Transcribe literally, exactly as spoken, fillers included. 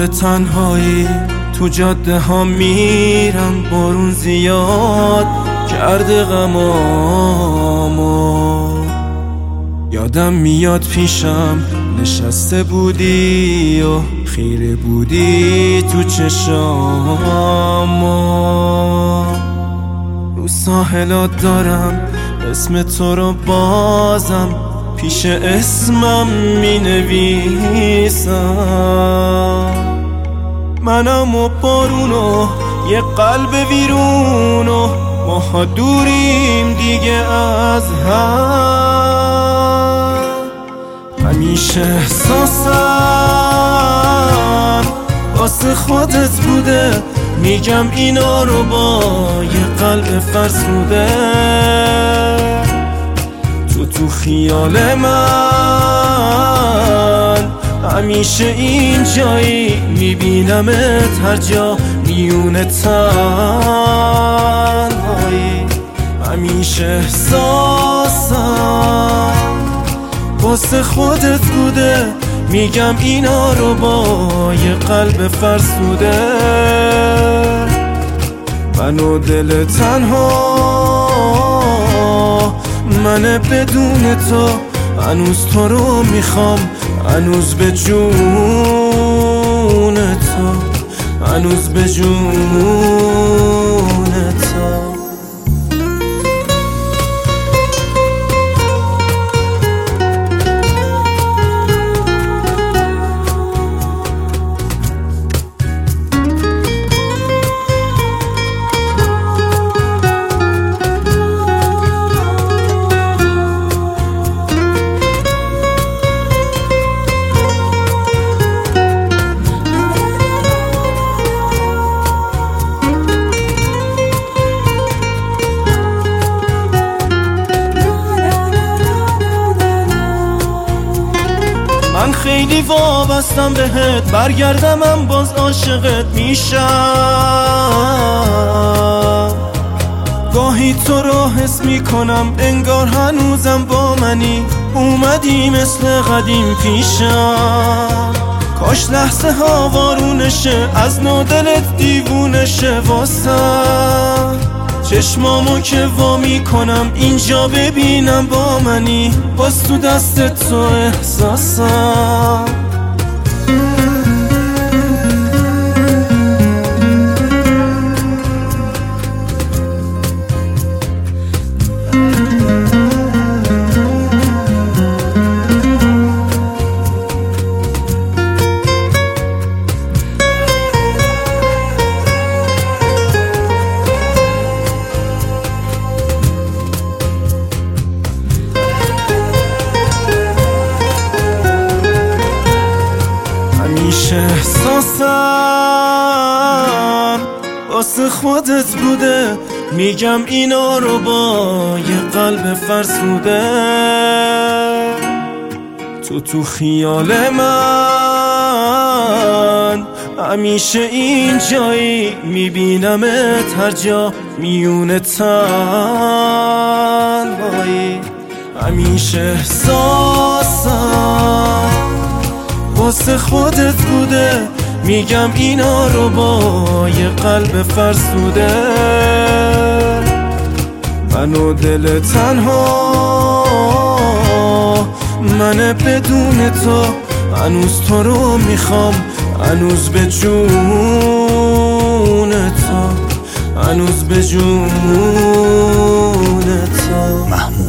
دور تنهایی تو جاده ها میرم، بارون زیاد کرده غمامو. یادم میاد پیشم نشسته بودی و خیره بودی تو چشامو. رو ساحلات دارم اسم تو رو بازم پیش اسمم می نویسم. منم و بارونو یه قلب ویرونو، ماها دوریم دیگه از هم. همیشه احساسم واسه خودت بوده، میگم اینا رو با یه قلب فرسوده. تو تو خیال من همیشه این جایی، میبینمت هر جا میونه تنهایی. همیشه احساسم واسه خودت بوده، میگم اینا رو با یه قلب فرسوده. من و دل تنها، من بدون تو، هنوز تو رو میخوام، هنوز به جون تو، هنوز به جون تو. من خیلی وابستم بهت، برگردم من باز عاشقت میشم. گاهی تو رو حس میکنم انگار هنوزم با منی، اومدی مثل قدیم پیشم. کاش لحظه ها وارونشه، از نو دلت دیوونشه واسم. چشمامو که وا میکنم اینجا ببینم با منی، باز تو دست تو احساسم. همیشه احساسم واسه خودت بوده، میگم اینا رو با یه قلب فرسوده. تو تو خیال من همیشه این جایی، میبینمت هر جا میونه تنهایی. همیشه احساسم واسه خودت بوده، میگم اینا رو با یه قلب فرسوده. من و دل تنها، من بدون تو، هنوز تو رو میخوام، هنوز به جون تو، هنوز به جون تو.